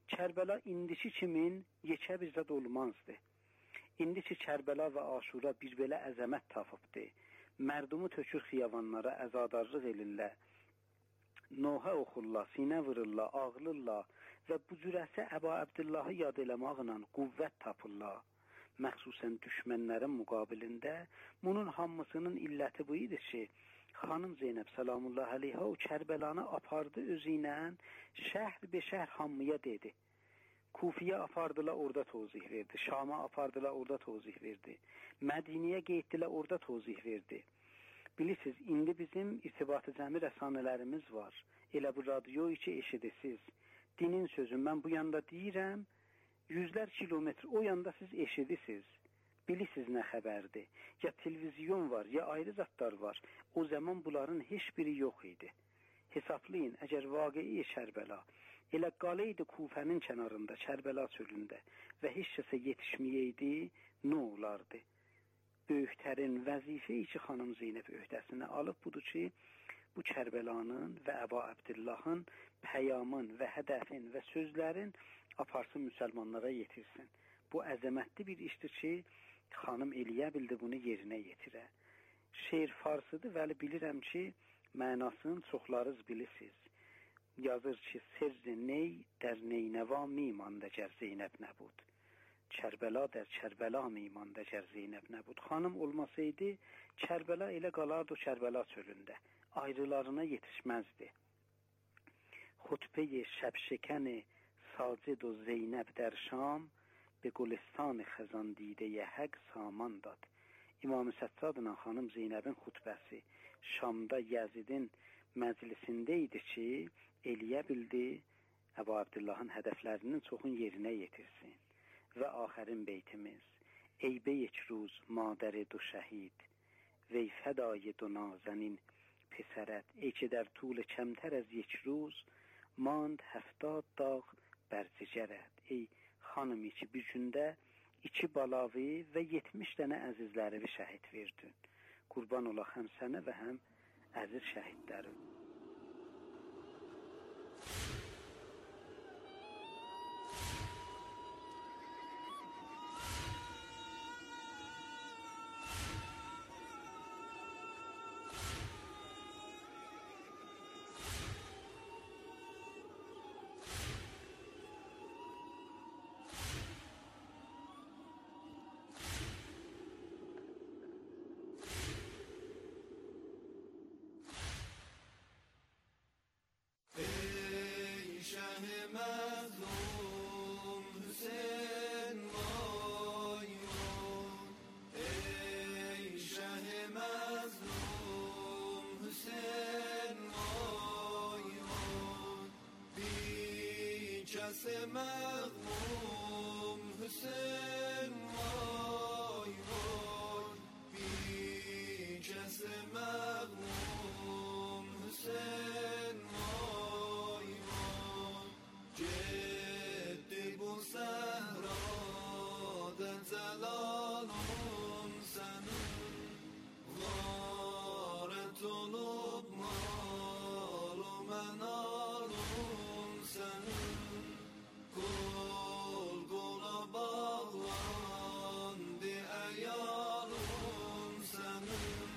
Kərbəla indiki kimin yekə bir zad olmazdı. İndiki Kərbəla və Aşura bir belə əzəmət tapıbdı. Mərdumu tökür xiyavanlara, əzadarlıq elirlər. Nohə oxurlar, sinə vururlar, ağlırlar və bu cürəsə Əbu Abdullahı yad eləmaqla qüvvət tapırlar. Məxsusən düşmənlərin müqabilində bunun hamısının illəti bu idi ki, xanım Zeynəb salamullah əleyhə o Kərbəlanı apardı özü ilə şəhər be şəhər hamıya dedi. Kufiyə apardılar, orada tozih verdi. Şam'a apardılar, orada tozih verdi. Mədiniyə getdilər, orada tozih verdi. Bilirsiniz, indi bizim irtibatı cəmi rəsanələrimiz var. Elə bu radyo içi eşidəsiz. Dinin sözü, mən bu yanda deyirəm, yüzlər kilometr o yanda siz eşidəsiz. Bilirsiniz nə xəbərdir. Ya televizyon var, ya ayrı zatlar var. O zaman bunların heç biri yox idi. Hesablayın, əgər vaqei Kərbəla elə qaləydi Kufənin kənarında, Kərbəla çölündə və heç kəsə yetişməyəydi, nə olardı? Böyüklərin vəzifə ki, xanım Zeynəb öhdəsinə alıb budur ki, bu Kərbəlanın və Əbu Abdullahın pəyamın və hədəfin və sözlərin aparsın müsəlmanlara yetirsin. Bu əzəmətli bir işdir ki, xanım eləyə bildi bunu yerinə yetirə. Şeir farsıdır, vəli bilirəm ki, mənasını çoxlarınız bilirsiniz. Yazır ki, sirri ney der neynəva mimanda gər Zeynəb nəbud. Kərbəla der Kərbəla mimanda gər Zeynəb nəbud. Xanım olmasaydı, Kərbəla elə qalardı o Kərbəla çölündə. Ayrılarına yetişməzdi. Xutbə-i şəbşəkəni sacid o Zeynəb der Şam به گلستان خزان دیده حق سامان dad. İmam-ı Səccadla xanım Zeynəbin xutbəsi Şamda Yazidin məclisində idi ki, eləyə bildi Əbu Abdullahın hədəflərinin çoxun yerinə yetirsin. Və axərin beytimiz: ای به یک روز مادر دو شهید وی فدای دو نازنین پسرت، ای که در طول کمتر از یک روز ماند هفتاد داغ بر جگرت. ey xanım ki, bir gündə iki balavi və yetmiş dənə əzizləri şəhid verdin. Qurban olaq həm sənə və həm əziz şəhidlərin. مغموم حسین وای وای بی کس مغموم حسین وای وای جدی bu sahrada celalun senin gharet olup malu menalun senin kul kula bağlandı ayalun senin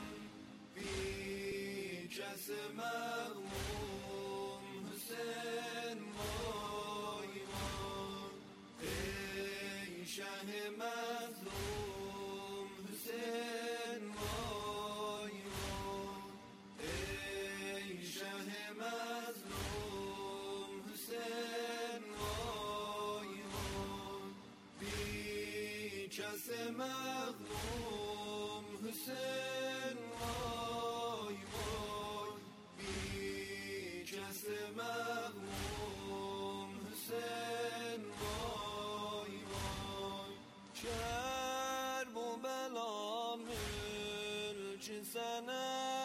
bir kesi mağmum Hüseyin vay vay ey şeh-i mazlum Hüseyin vay vay ey şeh-i mazlum Hüseyin vay vay bir kesi mağlum Hüseyin vay vay bir kesi mağlum Hüseyin vay vay Kerb bu bela mülkü sana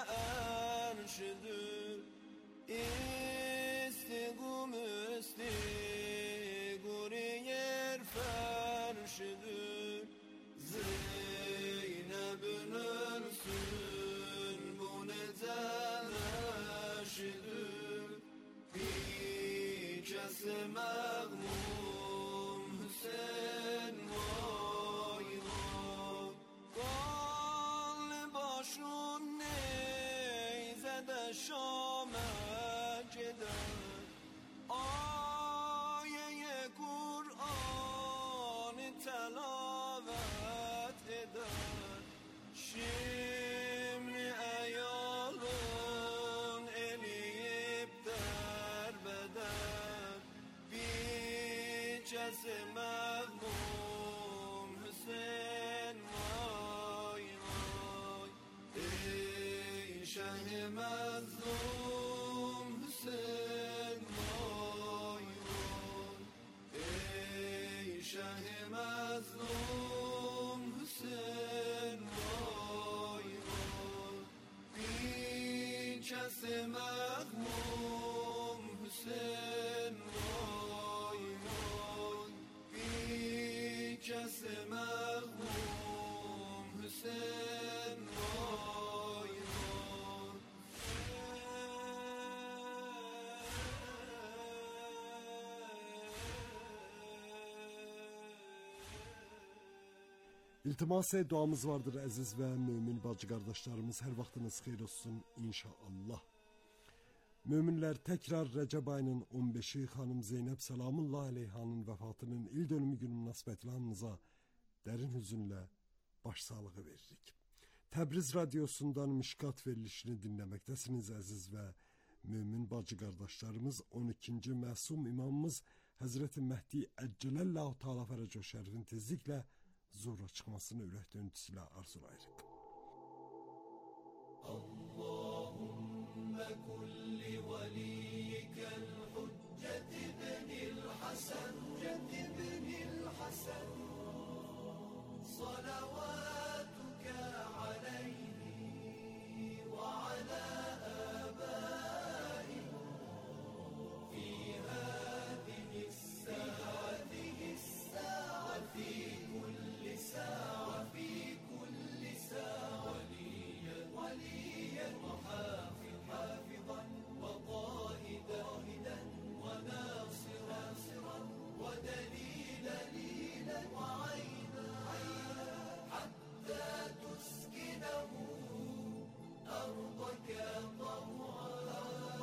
erşidü İstigum istiguri yer ferşidü Zeynep'in ölsün bu ne telaşidü bir kesi mağmur کس مغموم حسین وای وای ای شه مظلوم حسین وای وای ای شه مظلوم حسین وای وای بی کس مغموم حسین وای وای بی کس مغموم حسین وای وای İltimas duamız vardır əziz və mümin bacı qardaşlarımız. Hər vaxtınız xeyir olsun inşallah. Müminlər, təkrar Rəcəb ayının on beşi xanım Zeynəb Səlamullah Aleyhanın vəfatının il dönümü günü münasibətilə hamınıza dərin hüzünlə başsağlığı veririk. Təbriz radiosundan Mişkat verilişini dinləməkdəsiniz əziz və mümin bacı qardaşlarımız. on ikinci məsum imamımız Həzrəti Məhdi Əccələllahu Teala Fərəcə Şərifin tezliklə zora çıxmasını ürək döntüsüyle arzulayırıq. Allahümme kulli veliykel hücceti benil hasen benil hasen salavatuke aleyhi ve ala abai fi hadihi s-sa'a fi ساعة في كل ساعة وليا وليا وحافظا وقائدا وناصرا ودليلا دليلا وعينا حتى تسكنه أرضك طوعا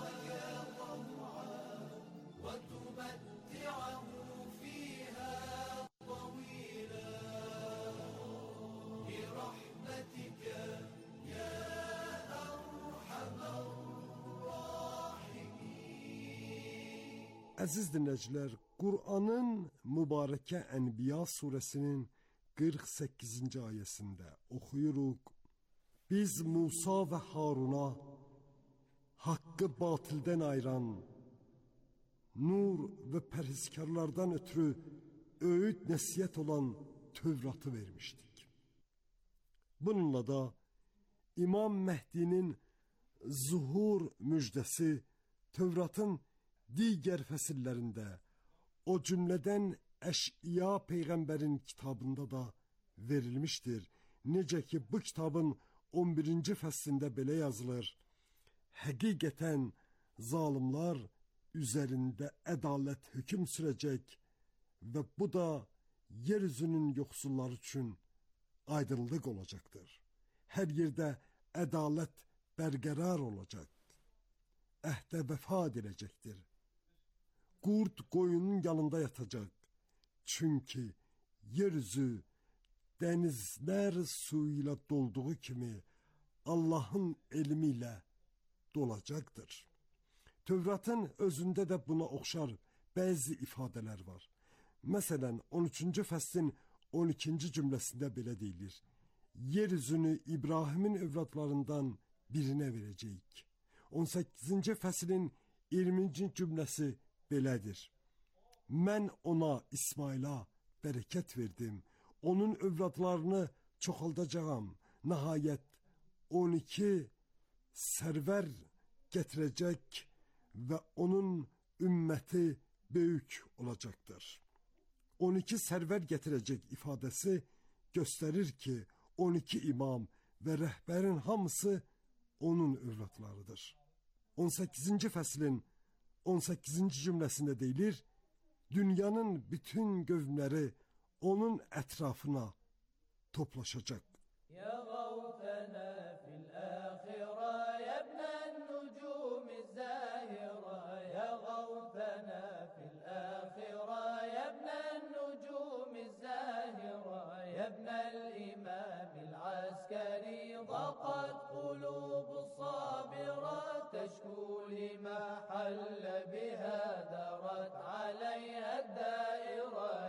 وتمتعه فيها برحمتك يا أرحم الراحمين. Əziz dinləyicilər, Qur'anın mübarəkə Ənbiya surəsinin qırx səkkizinci ayəsində oxuyuruq. Biz Musa və Haruna haqqı batildən ayıran, nur və pərhizkarlardan ötürü öğüt nəsiyyət olan Tövratı vermişdik. Bununla da İmam Məhdinin zuhur müjdəsi Tövratın digər fəsillərində, o cümlədən Əş'iya Peyğəmbərin kitabında da verilmişdir. Necə ki bu kitabın on birinci fəslində belə yazılır: Həqiqətən zalimlar üzərində ədalət hökm sürəcək və bu da yeryüzünün yoxsulları üçün aydınlıq olacaqdır. Hər yerdə ədalət bərqərar olacaq. Əhdə vəfa ediləcəkdir. Qurd qoyunun yanında yatacaq. Çünki yeryüzü dənizlər su ilə dolduğu kimi Allahın elmi ilə dolacaqdır. Tövratın özündə də buna oxşar bəzi ifadələr var. Məsələn, on üçüncü fəslin on ikinci cümləsində belə deyilir: Yeryüzünü İbrahimin övladlarından birinə verəcəyik. on səkkizinci fəslin iyirminci cümləsi belədir: Mən ona, İsmaila bərəkət verdim. Onun övladlarını çoxaldacağam. Nəhayət on iki sərvər gətirəcək və onun ümməti böyük olacaqdır. on iki sərvər gətirəcək ifadəsi göstərir ki, on iki imam və rəhbərin hamısı onun övladlarıdır. on səkkizinci fəslin on səkkizinci cümləsində deyilir: Dünyanın bütün qövmləri onun ətrafına toplaşacaq. Ya gavtana fil ahira ya ibn nucum zahira ya gavtana fil ahira ya ibn nucum zahira ya ibn al-imam al-askari ضاقت قلوب الصابرات تشكو لما حل بها دارت عليها الدائرة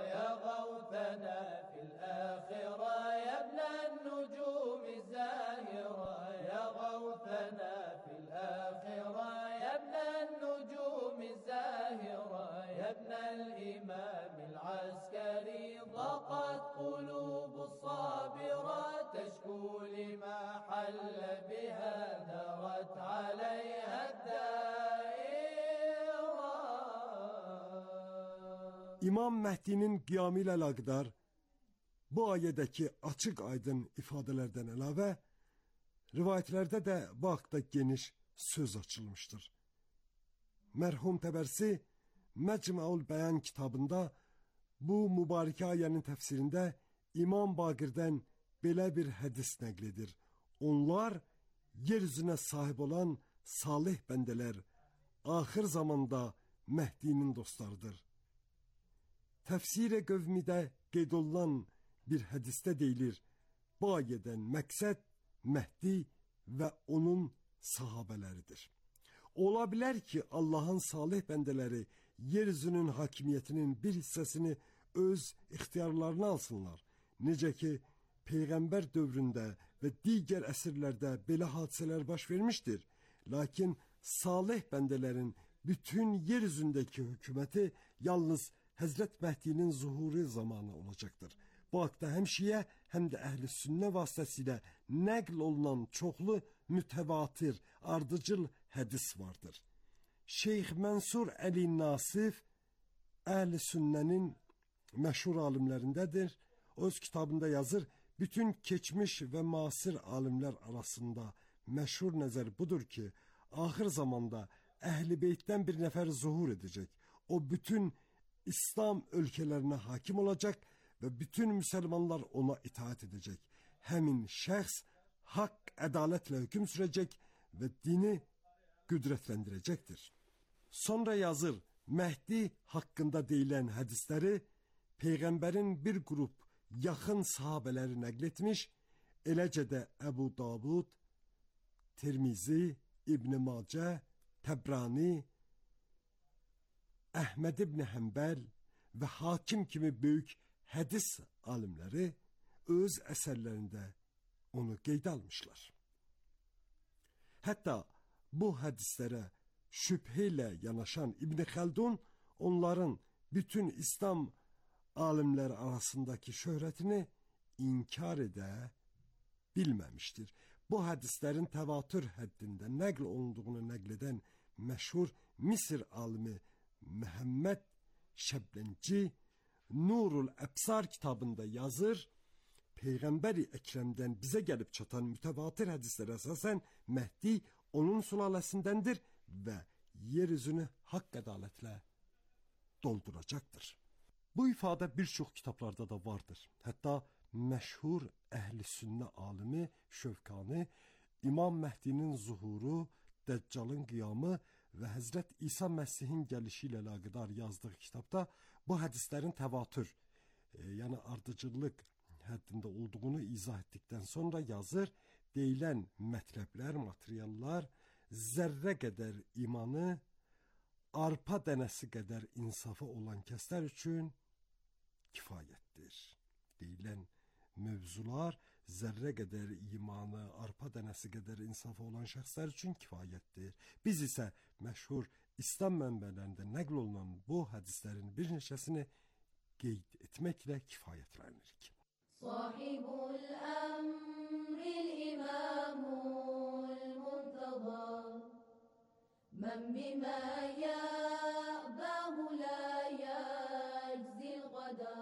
İmam Məhdinin qiyamı ilə əlaqədar bu ayədəki açıq aydın ifadələrdən əlavə, rivayətlərdə də bu haqda geniş söz açılmışdır. Mərhum Təbərsi Məcmuul Bəyan kitabında bu mübarikə ayənin təfsirində İmam Baqirdən belə bir hədis nəql edir. Onlar yeryüzünə sahib olan salih bəndələr axır zamanda Məhdinin dostlarıdır. Təfsir-i Qövmidə qeyd olunan bir hədisdə deyilir, bu ayədən məqsəd Məhdi və onun sahabələridir. Ola bilər ki, Allahın salih bəndələri yeryüzünün hakimiyyətinin bir hissəsini öz ixtiyarlarına alsınlar. Necə ki, Peyğəmbər dövründə və digər əsrlərdə belə hadisələr baş vermişdir. Lakin salih bəndələrin bütün yeryüzündəki hökuməti yalnız Həzrət Məhdinin zuhuru zamanı olacaqdır. Bu haqda həm şiə, həm də əhl-i sünnə vasitəsilə nəql olunan çoxlu mütəvatir, ardıcıl hədis vardır. Şeyx Mənsur Əli Nasif əhl-i sünnənin məşhur alimlərindədir. Öz kitabında yazır, bütün keçmiş və müasir alimlər arasında məşhur nəzər budur ki, axır zamanda əhl-i beytdən bir nəfər zuhur edəcək. O bütün İslam ölkələrinə hakim olacaq və bütün müsəlmanlar ona itaat edəcək. Həmin şəxs haqq, ədalətlə hökm sürəcək və dini qüdrətləndirəcəkdir. Sonra yazır, Məhdi haqqında deyilən hədisləri Peyğəmbərin bir qrup yaxın sahabələri nəql etmiş, eləcə də Əbu Davud, Tirmizi, İbn Macə, Təbrani, Əhməd ibn Həmbəl və Hakim kimi böyük hədis alimləri öz əsərlərində onu qeyd almışlar. Hətta bu hədislərə şübhə ilə yanaşan İbn Xəldun onların bütün İslam alimləri arasındakı şöhrətini inkar edə bilməmişdir. Bu hədislərin təvatür həddində nəql olunduğunu nəql edən məşhur Misir alimi Məhəmməd Şəblenci Nurul Əbsar kitabında yazır, Peyğəmbər-i Əkrəmdən bizə gəlib çatan mütəvatir hədislərə əsasən Məhdi onun sülaləsindəndir və yeryüzünü haqq ədalətlə dolduracaqdır. Bu ifadə bir çox kitablarda da vardır. Hətta məşhur əhl-i sünnə alimi Şövkani İmam Məhdinin zuhuru, Dəccalın qiyamı və Həzrət İsa Məsihin gəlişi ilə əlaqədar yazdığı kitabda bu hədislərin təvatür, e, yəni ardıcıllıq həddində olduğunu izah etdikdən sonra yazır, deyilən mətləblər, materiallar zərrə qədər imanı, arpa dənəsi qədər insafı olan kəslər üçün kifayətdir. Deyilən mövzular zərrə qədər imanı, arpa dənəsi qədər insafı olan şəxslər üçün kifayətdir. Biz isə məşhur İslam mənbələrində nəql olunan bu hədislərin bir neçəsini qeyd etməklə kifayətlənirik. Sahibul əmril imamul muntaba mən bimə yəbəhu lə yəczil qada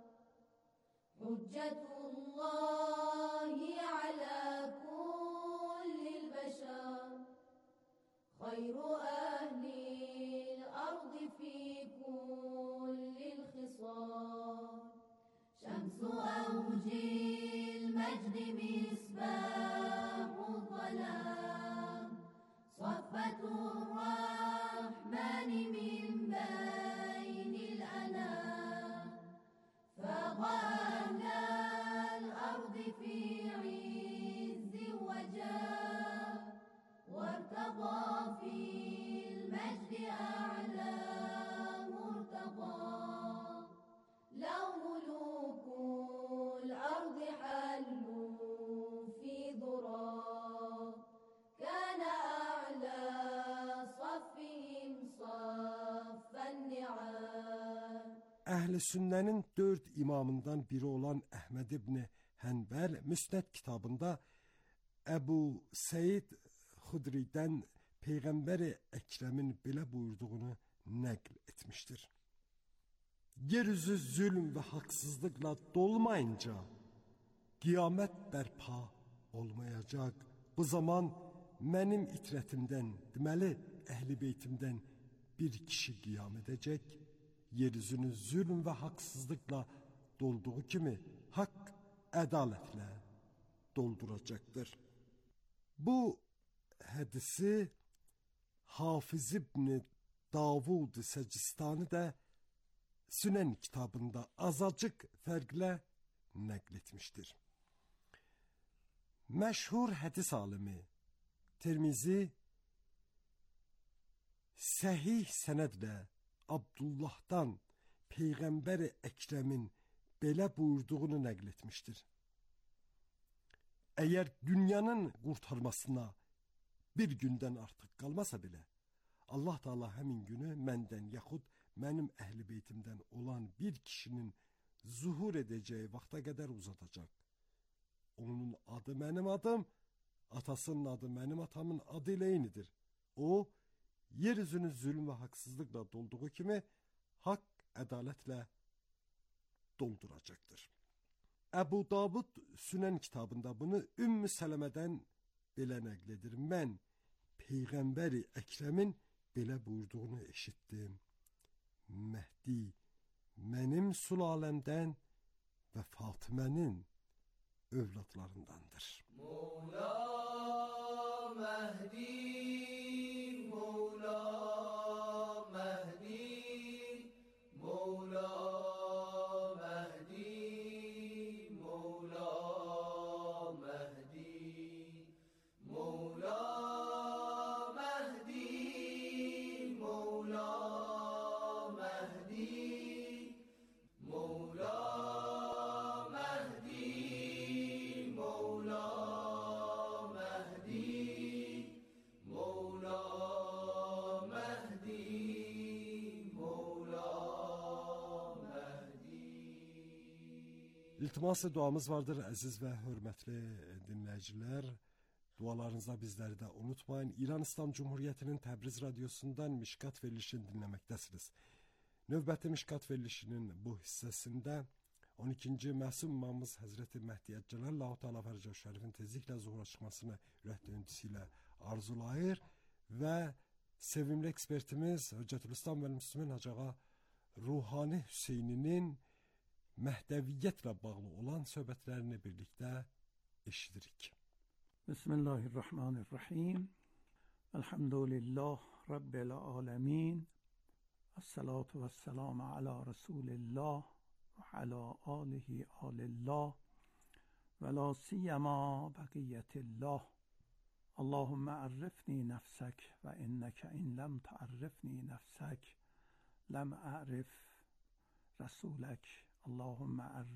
Hüccetullahi alə kullil bəşər Xayru əhlil ardı fi kullil xisar Şəmsu əvcil məcdi misbəhul zələm Saffətur rəhməni min bəynil ənəm Fəqə əhləl ardı fi izzi və cəh Vərtəqə fil məcdi ə'lə murtəqə لو ملوك الأرض حلوا في ضراب كان أعلى صفهم صف النعام Əhl-i sünnənin dörd imamından biri olan Əhməd ibn Hənbəl Müsnəd kitabında Əbu Səid Xudridən Peyğəmbər-i Əkrəmin belə buyurduğunu nəql etmişdir. yeryüzü zulm ve haksızlıkla dolmayınca kıyamet berpa olmayacak. Bu zaman benim itretimden, demeli ehli beytimden bir kişi kıyam edecek. Yeryüzünü zulm ve haksızlıkla dolduğu kimi hak adaletle dolduracaktır. Bu hadisi Hafız İbni Davud Secistani de Sünen kitabında azacık farkla nakletmiştir. Meşhur hadis alimi Tirmizi sahih senedle Abdullah'tan Peygamber-i Ekrem'in belə buyurduğunu nakletmiştir. Eğer dünyanın kurtarmasına bir günden artık kalmasa bile Allah Teala hemin günü menden yaxud benim ehli beytimden olan bir kişinin zuhur edeceği vakte kadar uzatacak. Onun adı benim adım, atasının adı benim atamın adı ile eynidir. O, yeryüzünü zulüm ve haksızlıkla dolduğu kimi hak adaletle dolduracaktır. Ebu Davud Sünen kitabında bunu Ümmü Seleme'den belə nəqledir. Mən Peyğəmbəri Əkrəmin belə buyurduğunu eşitdim. Mehdi mənim sülaləmdən və Fatimənin övladlarındandır. Mevla Mehdi, Mevla Mehdi, Mevla Mehdi, Mevla Mehdi, Mevla Mehdi, Mevla Mehdi, Mevla Mehdi, Mevla Mehdi, Mevla Mehdi, Mevla Mehdi. İltimas duamız vardır əziz və hörmətli dinləyicilər. Dualarınızda bizləri də unutmayın. İran İslam Cumhuriyyətinin Təbriz radiosundan Mişkat verilişini dinləməkdəsiniz. Növbəti Mişkat verilişinin bu hissəsində on ikinci Məsum İmamımız Həzrəti Məhdi Əcəlallahu Teala Fərəcəhu Şərifin tezliklə zuhura çıxmasını ürək döyüntüsüylə arzulayır və sevimli ekspertimiz Hüccətülislam və Müslümin Hacığa Ruhani Hüseyninin Məhdəviyyətlə bağlı olan söhbətlərini birlikdə eşidirik. Bismillahirrahmanirrahim. Elhamdülillah Rabbil alemin. Esselatu vesselamu ala Resulillah ve ala alihi alillah ve la siyema bakiyetillah. Allahümme arifni nefsek ve inneke in lem ta'arifni nefsek lem a'rif Resulek. Allahümme arif